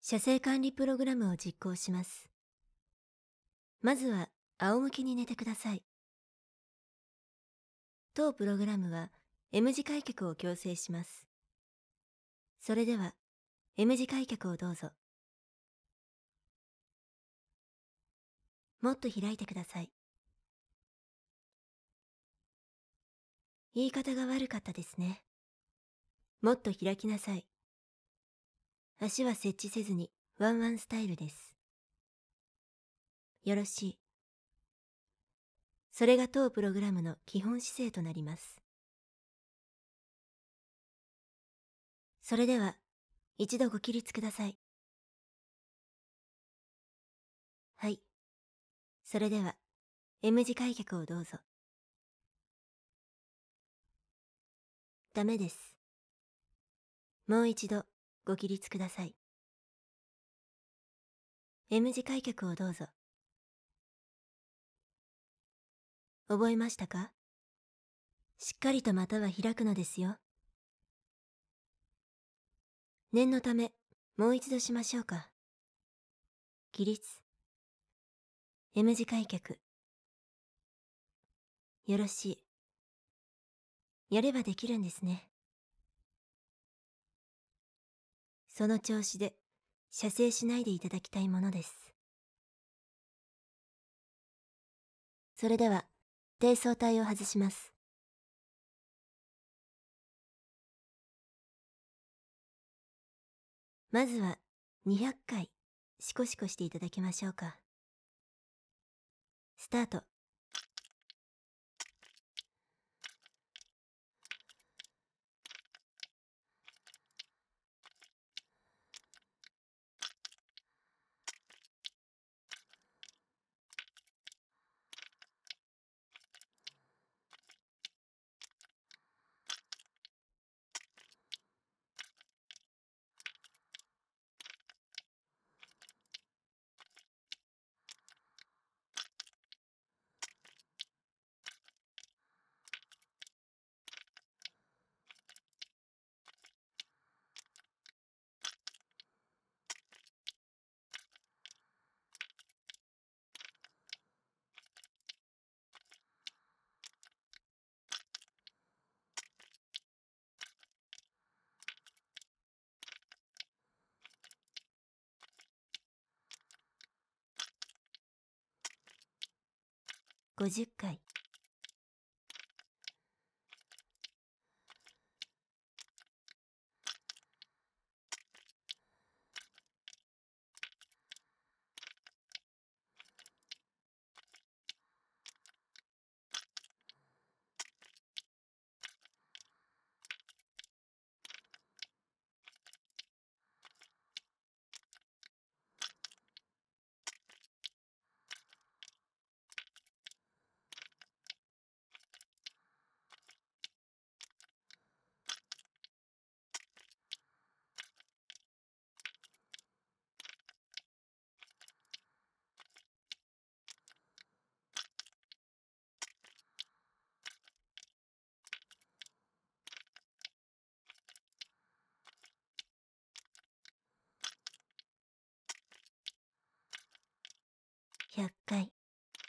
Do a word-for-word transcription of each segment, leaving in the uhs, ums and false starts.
射精管理プログラムを実行します。まずは仰向けに寝てください。当プログラムは M 字開脚を強制します。それでは M 字開脚をどうぞ。もっと開いてください。言い方が悪かったですね。もっと開きなさい。足は設置せずにワンワンスタイルです。よろしい。それが当プログラムの基本姿勢となります。それでは一度ご起立ください。はい。それでは M 字開脚をどうぞ。ダメです。もう一度ご起立ください。M 字開脚をどうぞ。覚えましたか？しっかりと股は開くのですよ。念のためもう一度しましょうか。起立。M 字開脚。よろしい。やればできるんですね。その調子で射精しないでいただきたいものです。それでは低層体を外します。まずはにひゃっかいシコシコしていただきましょうか。スタート。ごじゅっかい。ひゃっかい。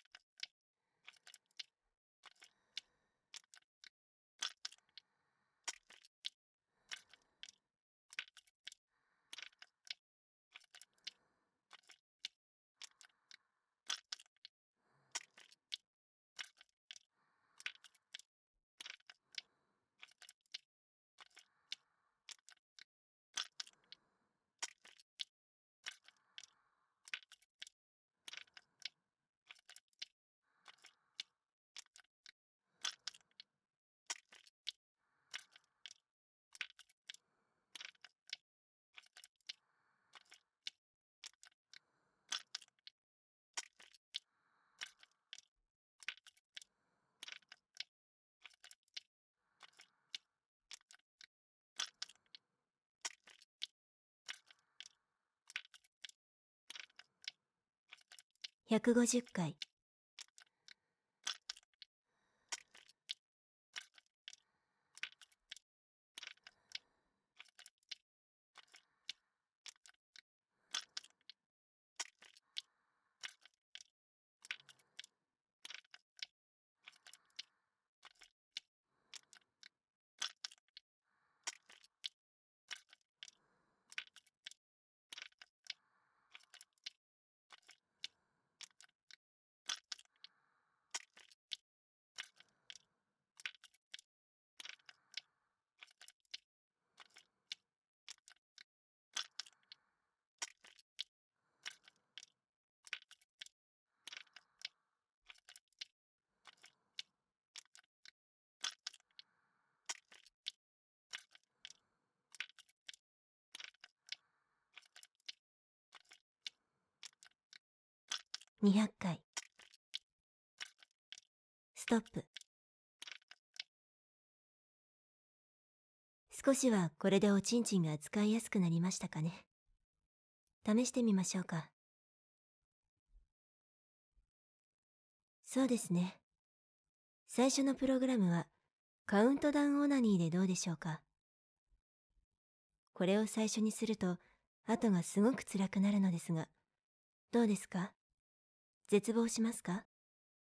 ひゃくごじゅっかい。 にひゃっかい。ストップ。少しはこれでおちんちんが使いやすくなりましたかね。試してみましょうか。そうですね。最初のプログラムはカウントダウンオナニーでどうでしょうか。これを最初にすると後がすごく辛くなるのですが、どうですか？絶望しますか？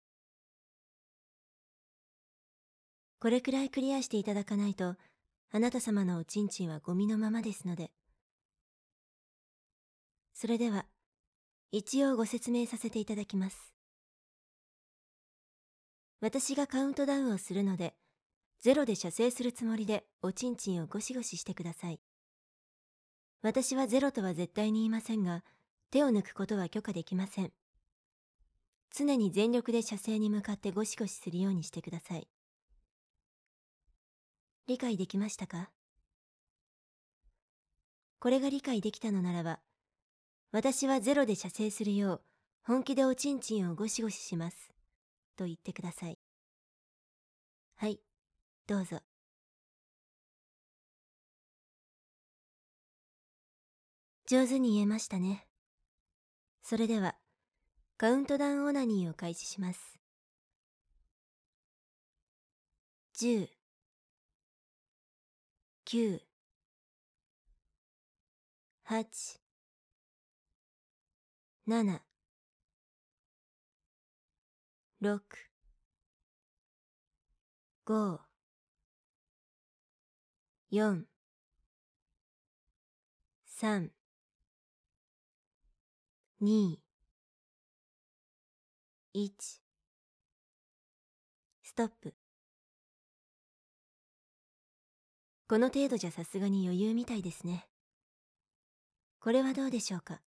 これくらいクリアしていただかないと、あなた様のおちんちんはゴミのままですので。それでは、一応ご説明させていただきます。私がカウントダウンをするので、ゼロで射精するつもりでおちんちんをゴシゴシしてください。私はゼロとは絶対に言いませんが、手を抜くことは許可できません。常に全力で射精に向かってゴシゴシするようにしてください。理解できましたか？これが理解できたのならば、私はゼロで射精するよう本気でおちんちんをゴシゴシします。と言ってください。はい、どうぞ。上手に言えましたね。それでは、カウントダウンオナニーを開始します。じゅう、きゅう、はち、なな、ろく、ご、よん、さん、に、いち、ストップ。この程度じゃさすがに余裕みたいですね。これはどうでしょうか。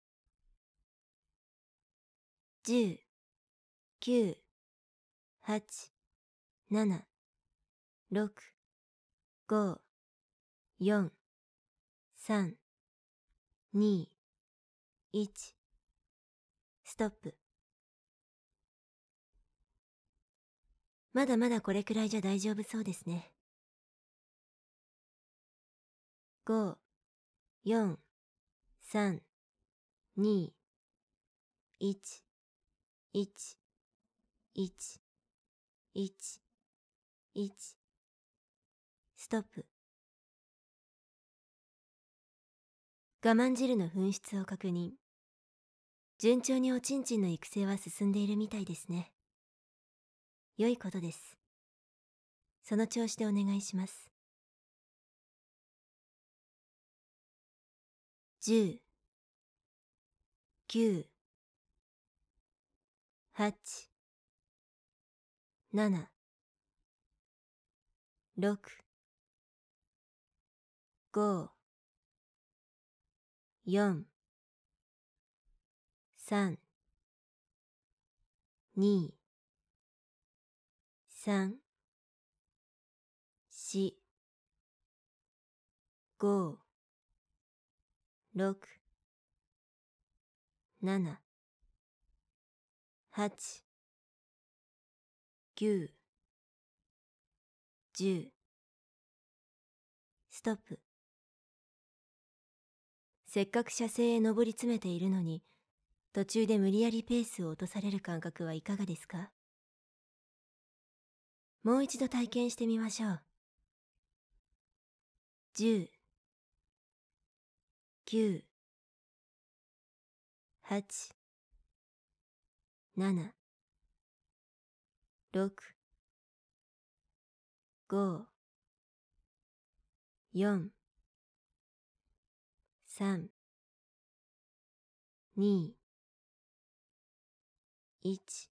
じゅう、きゅう、はち、なな、ろく、ご、よん、さん、に、いち、ストップ。まだまだこれくらいじゃ大丈夫そうですね。ご、よん、さん、に、いち、いち、いち、いち、いち、ストップ。我慢汁の噴出を確認。順調におちんちんの育成は進んでいるみたいですね。良いことです。その調子でお願いします。じゅう、きゅう、はち、なな、ろく、ご、よん、さん、に、さん、し、ご、ろく、なな、はち、きゅう、じゅう、ストップ。せっかく射精へ上り詰めているのに、途中で無理やりペースを落とされる感覚はいかがですか？もう一度体験してみましょう。じゅう、きゅう、はち、なな、ろく、ご、よん、さん、に、いち、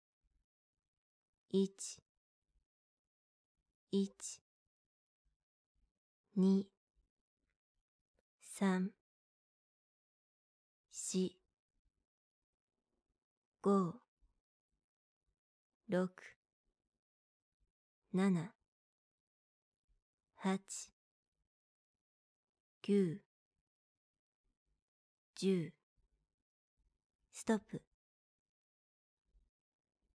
いち、いち、に、さん、し、ご、ろく、なな、はち、きゅう、じゅう、ストップ。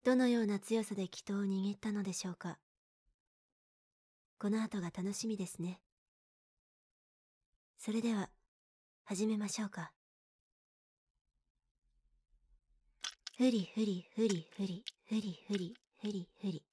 どのような強さで祈祷を握ったのでしょうか。この後が楽しみですね。それでは始めましょうか。ふりふりふりふりふりふりふりふり。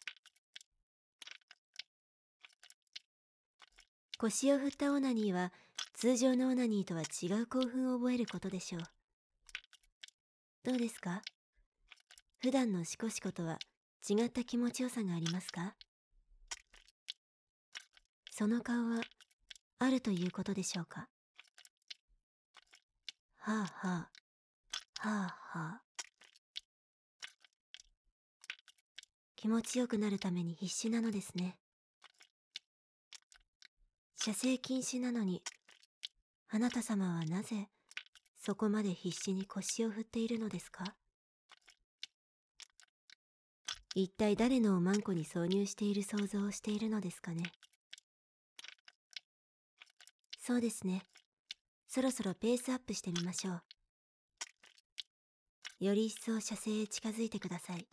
腰を振ったオナニーは通常のオナニーとは違う興奮を覚えることでしょう。どうですか？普段のシコシコとは違った気持ちよさがありますか？その顔はあるということでしょうか。はあはあ、はあはあ。気持ちよくなるために必死なのですね。射精禁止なのに、あなた様はなぜそこまで必死に腰を振っているのですか？一体誰のおまんこに挿入している想像をしているのですかね。そうですね。そろそろペースアップしてみましょう。より一層射精へ近づいてください。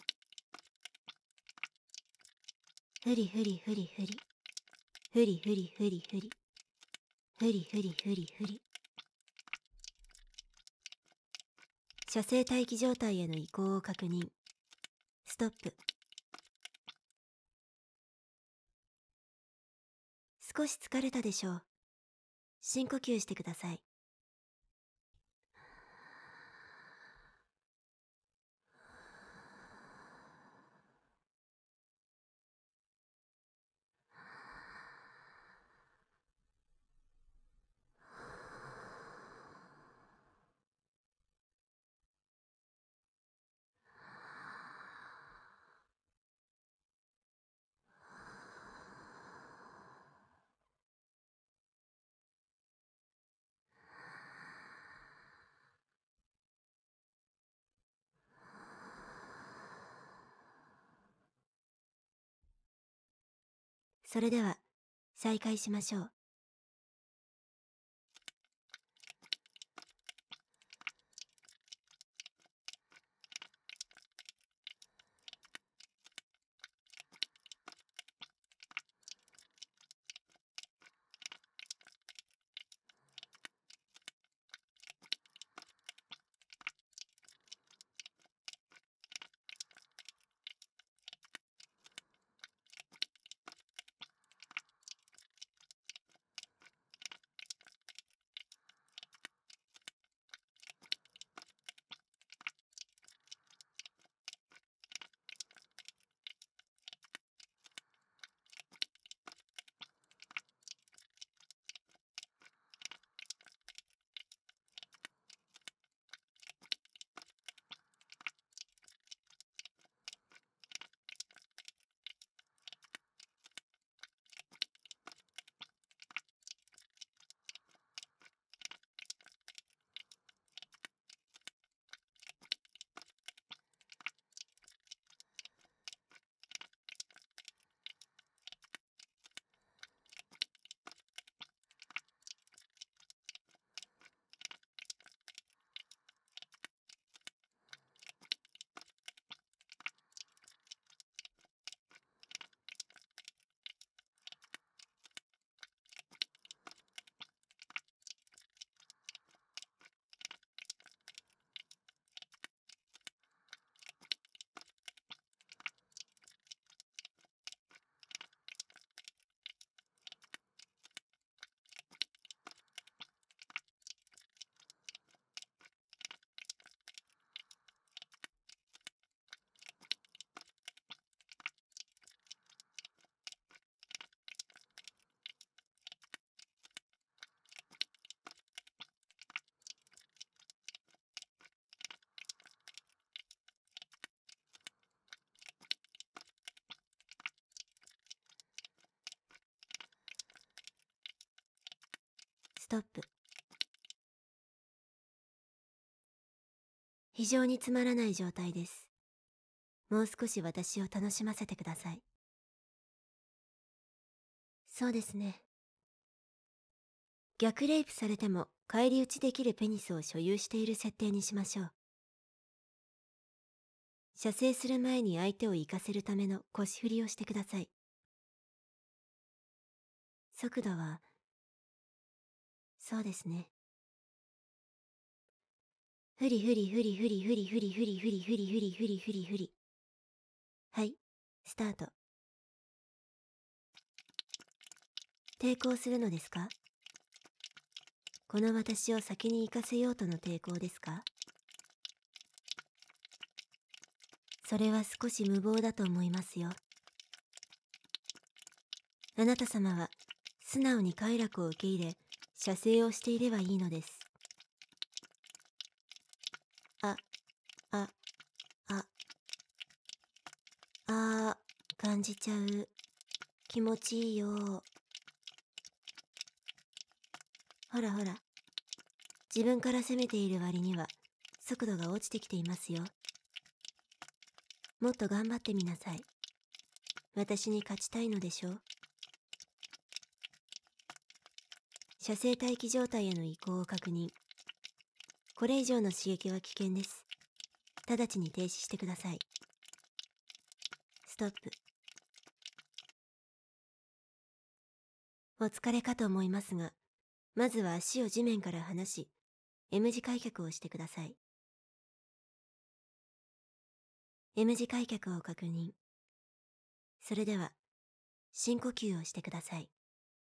ふりふりふりふり。ふりふりふりふり。ふりふりふりふり。射精待機状態への移行を確認。ストップ。少し疲れたでしょう。深呼吸してください。それでは再開しましょう。ストップ。非常につまらない状態です。もう少し私を楽しませてください。そうですね。逆レイプされても返り討ちできるペニスを所有している設定にしましょう。 射精する前に相手を行かせるための腰振りをしてください。速度は、そうですね。ふりふりふりふりふりふりふりふりふりふりふりふりふり。はい、スタート。抵抗するのですか？この私を先に行かせようとの抵抗ですか？それは少し無謀だと思いますよ。あなた様は素直に快楽を受け入れ、射精をしていればいいのです。あ、あ、あ、あー、感じちゃう。気持ちいいよ。ほらほら、自分から攻めている割には速度が落ちてきていますよ。もっと頑張ってみなさい。私に勝ちたいのでしょう。射精待機状態への移行を確認。これ以上の刺激は危険です。直ちに停止してください。ストップ。お疲れかと思いますが、まずは足を地面から離し、M 字開脚をしてください。M 字開脚を確認。それでは、深呼吸をしてください。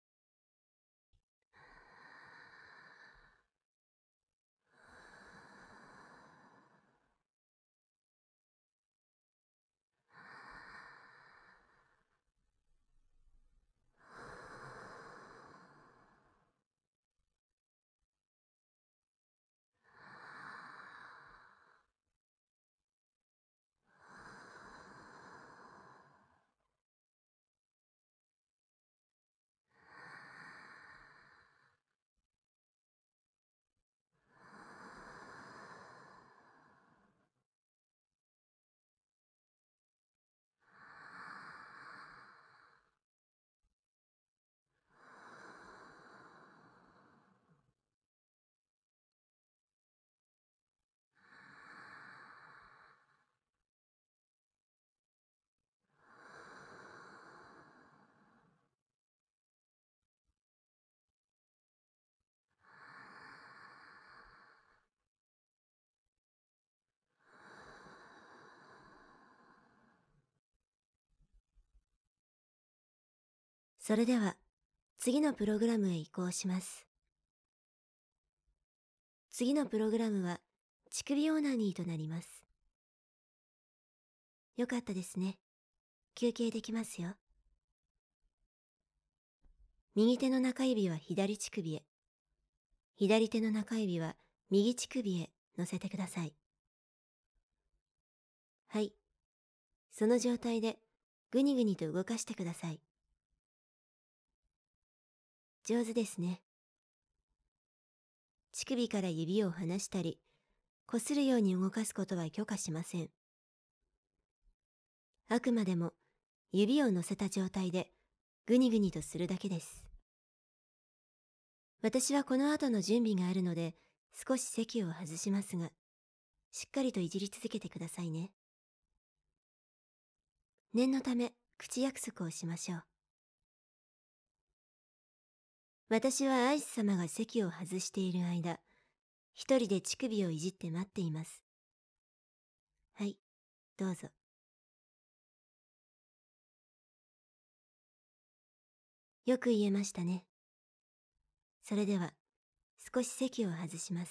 それでは、次のプログラムへ移行します。次のプログラムは、乳首オーナニーとなります。よかったですね。休憩できますよ。右手の中指は左乳首へ、左手の中指は右乳首へ乗せてください。はい。その状態でぐにぐにと動かしてください。上手ですね。乳首から指を離したり、こするように動かすことは許可しません。あくまでも指を乗せた状態でぐにぐにとするだけです。私はこの後の準備があるので少し席を外しますが、しっかりといじり続けてくださいね。念のため口約束をしましょう。私はアイス様が席を外している間、一人で乳首をいじって待っています。はい、どうぞ。よく言えましたね。それでは、少し席を外します。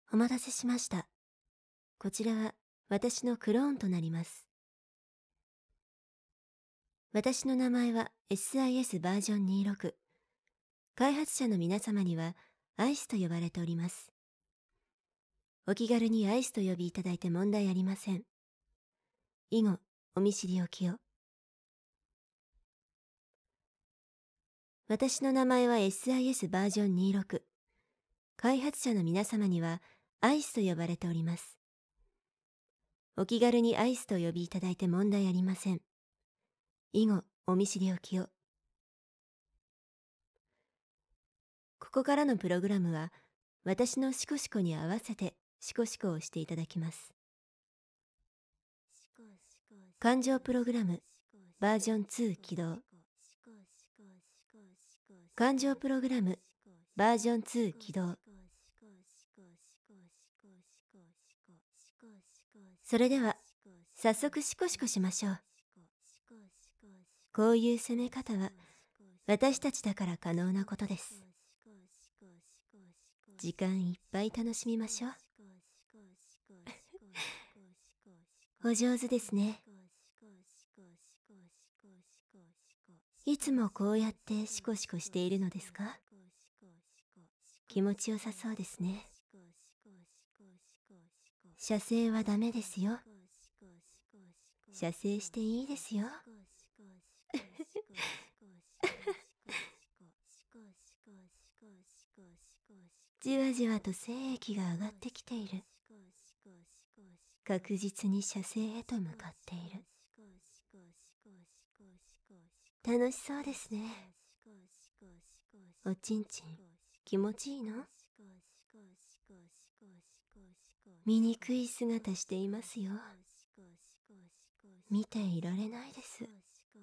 お待たせしました。こちらは私のクローンとなります。私の名前は エスアイエス バージョンにじゅうろく。開発者の皆様にはアイスと呼ばれております。お気軽にアイスと呼びいただいて問題ありません。以後、お見知りおきを。私の名前は エスアイエス バージョンにじゅうろく。開発者の皆様にはアイスと呼ばれております。お気軽にアイスと呼びいただいて問題ありません。以後、お見知りおきを。ここからのプログラムは、私のシコシコに合わせてシコシコをしていただきます。感情プログラム、バージョンに起動。感情プログラム、バージョンに起動。それでは、早速シコシコしましょう。こういう攻め方は、私たちだから可能なことです。時間いっぱい楽しみましょう。お上手ですね。いつもこうやってシコシコしているのですか？気持ちよさそうですね。射精はダメですよ。射精していいですよ。じわじわと精液が上がってきている。確実に射精へと向かっている。楽しそうですね。おちんちん、気持ちいいの？醜い姿していますよ。見ていられないです。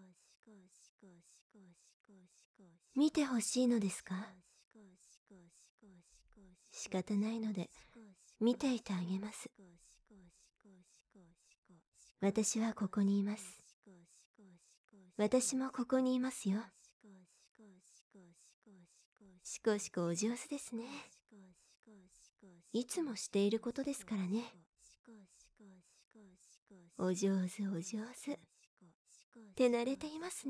見てほしいのですか？仕方ないので、見ていてあげます。私はここにいます。私もここにいますよ。シコシコお上手ですね。いつもしていることですからね。お上手お上手。手慣れていますね。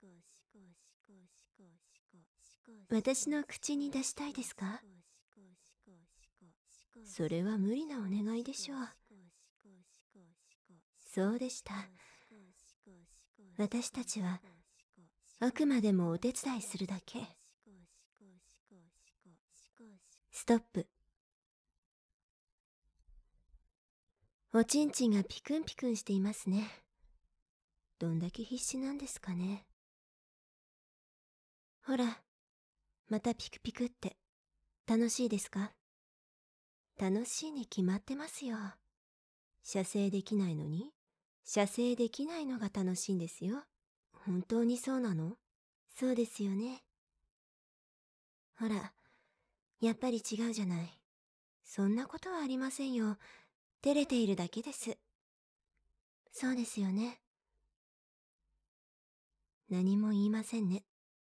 私の口に出したいですか？それは無理なお願いでしょう。そうでした。私たちはあくまでもお手伝いするだけ。ストップ。おちんちんがピクンピクンしていますね。どんだけ必死なんですかね。ほら、またピクピクって。楽しいですか？楽しいに決まってますよ。射精できないのに、射精できないのが楽しいんですよ。本当にそうなの？そうですよね。ほら、やっぱり違うじゃない。そんなことはありませんよ。照れているだけです。そうですよね。何も言いませんね。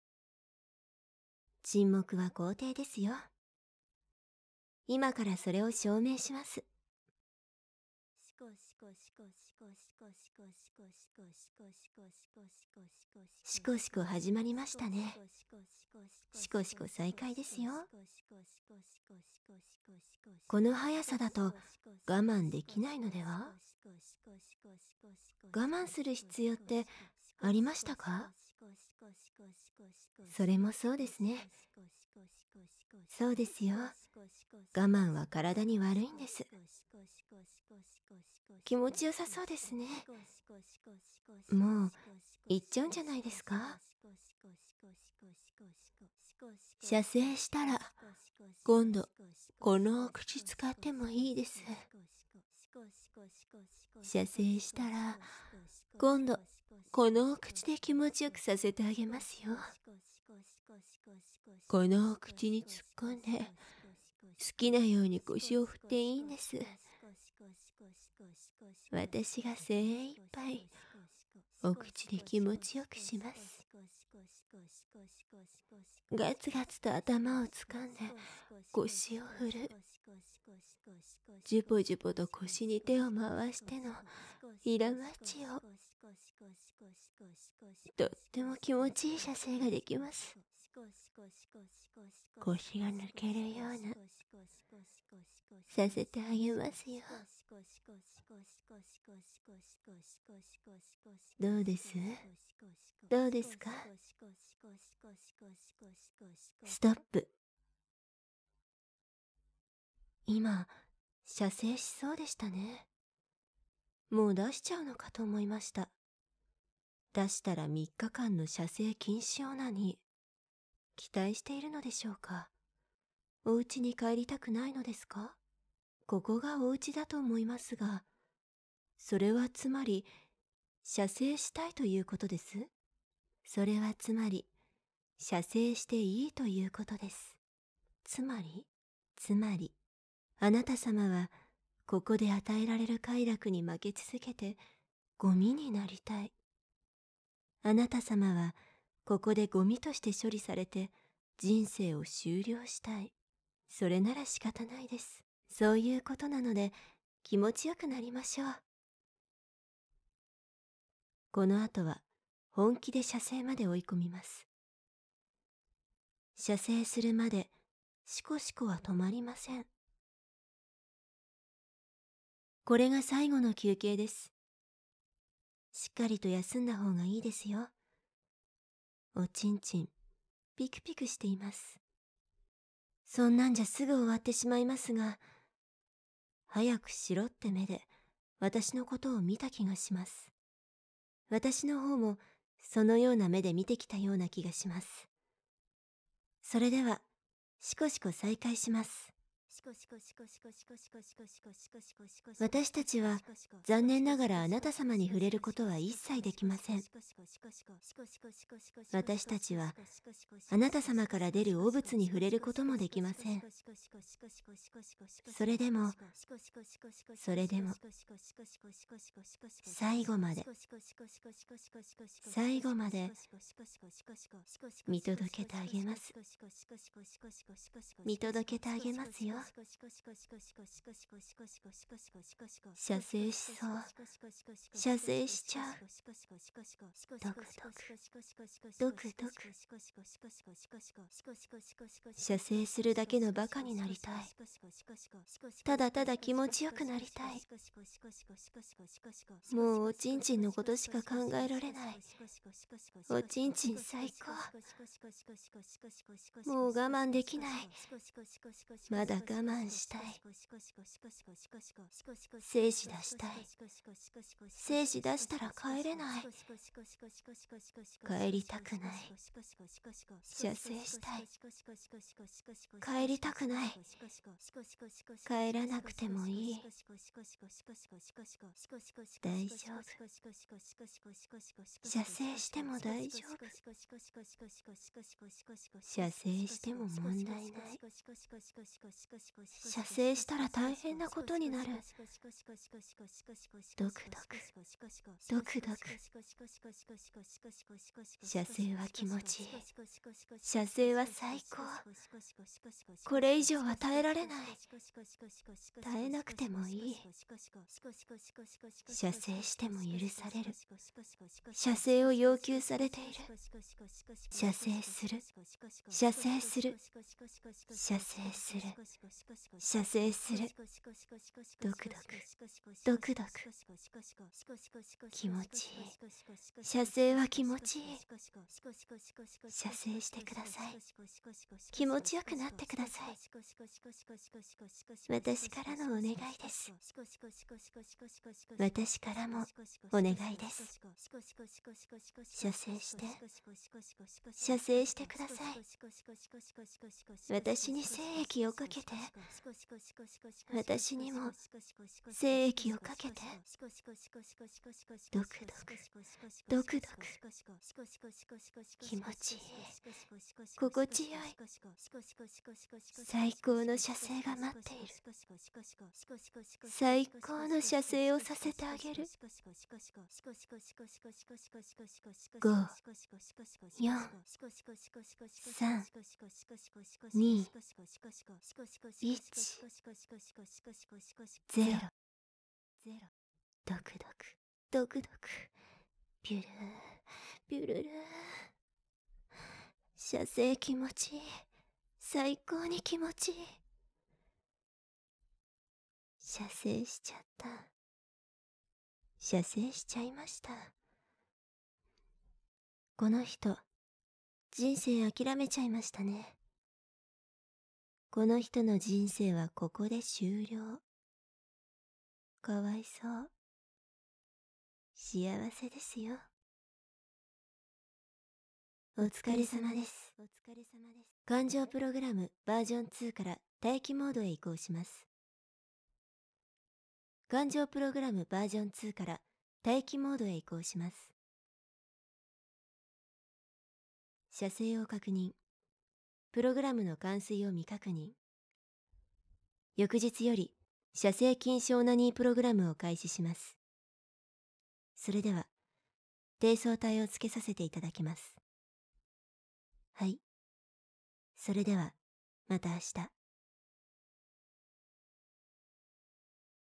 沈黙は肯定ですよ。今からそれを証明します。シコシコ始まりましたね。シコシコ再開ですよ。この速さだと我慢できないのでは？我慢する必要ってありましたか？それもそうですね。そうですよ。我慢は体に悪いんです。気持ちよさそうですね。もう行っちゃうんじゃないですか？射精したら今度このお口使ってもいいです。射精したら今度このお口で気持ちよくさせてあげますよ。このお口に突っ込んで好きなように腰を振っていいんです。私が精一杯お口で気持ちよくします。ガツガツと頭を掴んで腰を振る。 ジュポジュポと腰に手を回してのイラマチをとっても気持ちいい射精ができます。腰が抜けるようなさせてあげますよ。どうです？どうですか？ストップ。今射精しそうでしたね。もう出しちゃうのかと思いました。出したらみっかかんの射精禁止オナニー。期待しているのでしょうか？お家に帰りたくないのですか？ここがお家だと思いますが、それはつまり射精したいということです。それはつまり射精していいということです。つまりつまりあなた様はここで与えられる快楽に負け続けてゴミになりたい。あなた様はここでゴミとして処理されて人生を終了したい。それなら仕方ないです。そういうことなので気持ちよくなりましょう。この後は本気で射精まで追い込みます。射精するまでシコシコは止まりません。これが最後の休憩です。しっかりと休んだ方がいいですよ。おちんちんピクピクしています。そんなんじゃすぐ終わってしまいますが、早くしろって目で私のことを見た気がします。私の方もそのような目で見てきたような気がします。それではシコシコ再開します。私たちは残念ながらあなた様に触れることは一切できません。私たちはあなた様から出る汚物に触れることもできません。それでもそれでも最後まで最後まで見届けてあげます。見届けてあげますよ。射精しそう。射精しちゃう。ドクドクドクドク。射精するだけのバカになりたい。ただただ気持ちよくなりたい。もうおちんちんのことしか考えられない。おちんちん最高。もう我慢できない。まだ我慢したい。精子出したい。精子出したら帰れない。帰りたくない。射精したい。帰りたくない。帰らなくてもいい。大丈夫。射精しても大丈夫。射精しても問題ない。射精したら大変なことになる。ドクドクドクドク。射精は気持ちいい。射精は最高。これ以上は耐えられない。耐えなくてもいい。射精しても許される。射精を要求されている。射精する。射精する。射精する。射精する。ドクドクドクドク。気持ちいい。射精は気持ちいい。射精してください。気持ちよくなってください。私からのお願いです。私からもお願いです。射精して射精してください。私に精液をかけて。私にも精液をかけて。ドクドクドクドク。気持ちいい。心地よい。最高の射精が待っている。最高の射精をさせてあげる。ご、よん、さん、に、 いち、ゼロ、ドクドク、ドクドク、ビュルー、ビュルルー。射精気持ちいい。最高に気持ちいい。射精しちゃった。射精しちゃいました。この人、人生諦めちゃいましたね。この人の人生はここで終了。かわいそう。幸せですよ。お疲れ様です。お疲れ様です。感情プログラムバージョンツーから待機モードへ移行します。感情プログラムバージョンツーから待機モードへ移行します。射精を確認。プログラムの完遂を未確認。翌日より射精禁止オナニープログラムを開始します。それでは、低層体をつけさせていただきます。はい。それでは、また明日。